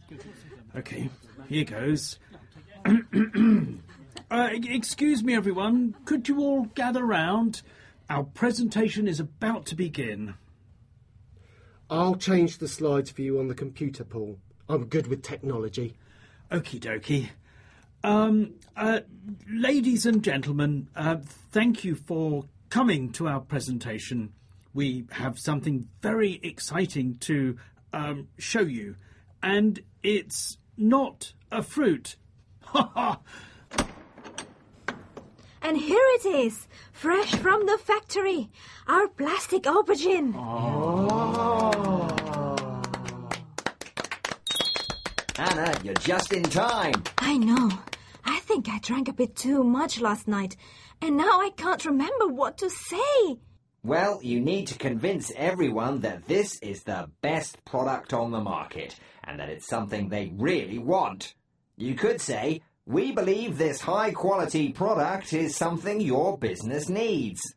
Okay, here goes. Excuse me, everyone. Could you all gather round? Our presentation is about to begin. I'll change the slides for you on the computer, Paul. I'm good with technology. Okie dokie. Ladies and gentlemen, thank you for coming to our presentation. We have something very exciting to show you. And it's not a fruit. Ha ha! And here it is, fresh from the factory, our plastic aubergine. Oh. Anna, you're just in time. I know. I think I drank a bit too much last night, and now I can't remember what to say. Well, you need to convince everyone that this is the best product on the market, and that it's something they really want. You could say, we believe this high-quality product is something your business needs.